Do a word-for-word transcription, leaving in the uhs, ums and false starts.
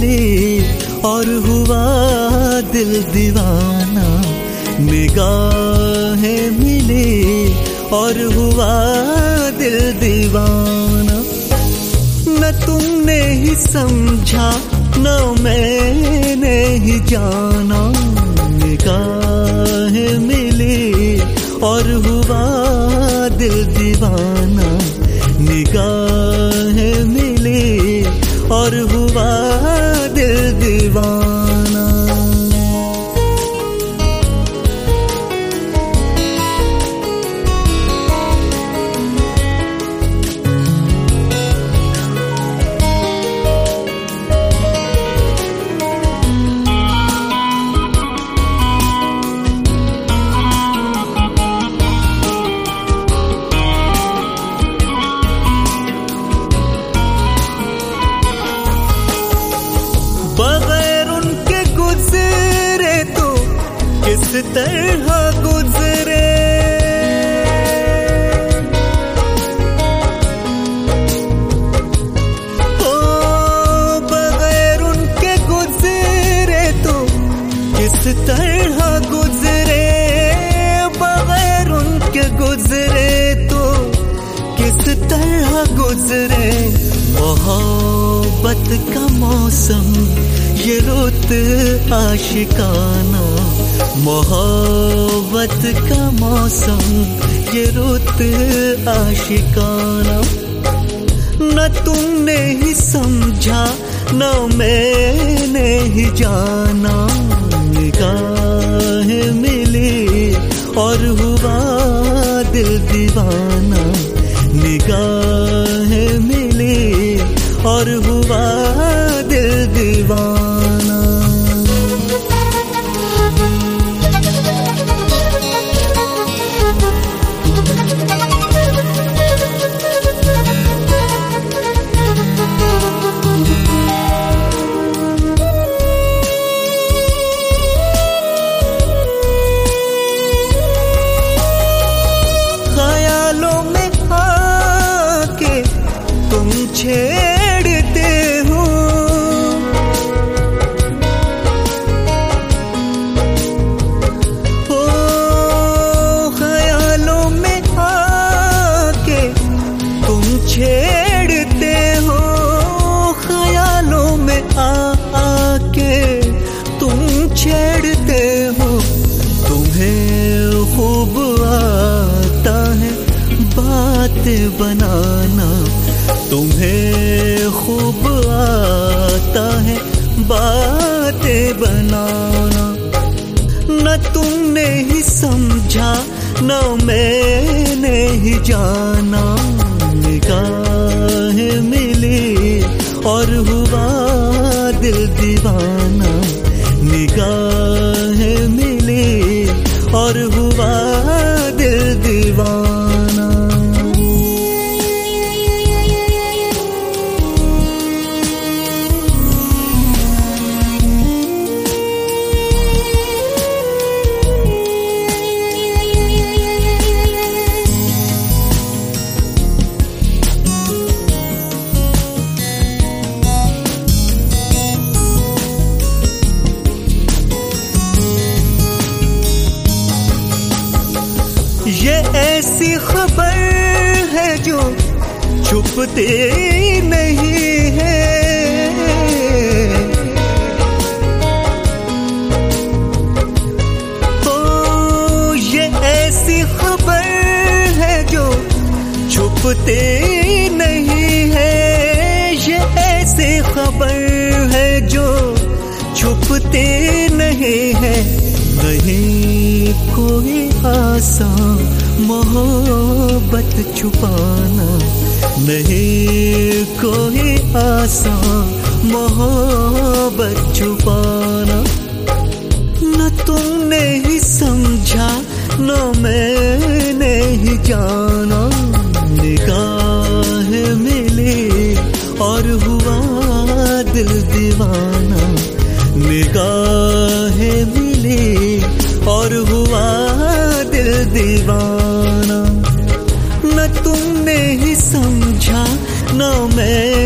मिली और हुआ दिल दीवाना, निगाहें मिली और हुआ दिल दीवाना। न तुमने ही समझा न मैंने ही जाना, निगाहें मिली और हुआ दिल दीवाना, निगाहें मिली और हुआ दिल दीवाना। बगैर उनके गुजरे तो किस तरह गुजरे, ओ बगैर उनके गुजरे तो किस तरह गुजरे, बगैर उनके गुजरे तो किस तरह गुजरे। मोहब्बत का मौसम ये रुत आशिकाना, मोहब्बत का मौसम ये रुत आशिकाना। न तुमने ही समझा न मैंने ही जाना, निगाहें मिली और हुआ दिल दीवाना, निगाहें मिली और हुआ दिल दीवाना। ख्यालों में आके तुम छेड़ते हो, ओ ख्यालों में आके तुम छेड़ते हो, ख्यालों में आके तुम छेड़ते हो। तुम्हें खूब आता है बातें बनाना, तुम्हें खूब आता है बातें बनाना। न तुमने ही समझा न मैंने ही जाना, निगाहें मिली और हुआ दिल दीवाना, निगाहें मिली और हुआ दिल दीवाना। ये ऐसी खबर है जो छुपते नहीं है, तो ये ऐसी खबर है जो छुपते नहीं है, ये ऐसी खबर है जो छुपते नहीं है। नहीं कोई आसान मोहब्बत छुपाना, नहीं कोई आसान मोहब्बत छुपाना। न तुमने ही समझा न मैंने ही जाना, निगाहें मिली और हुआ दिल दीवाना, निगाहें मिली और हुआ दिल दीवाना। न तुमने ही समझा न मैं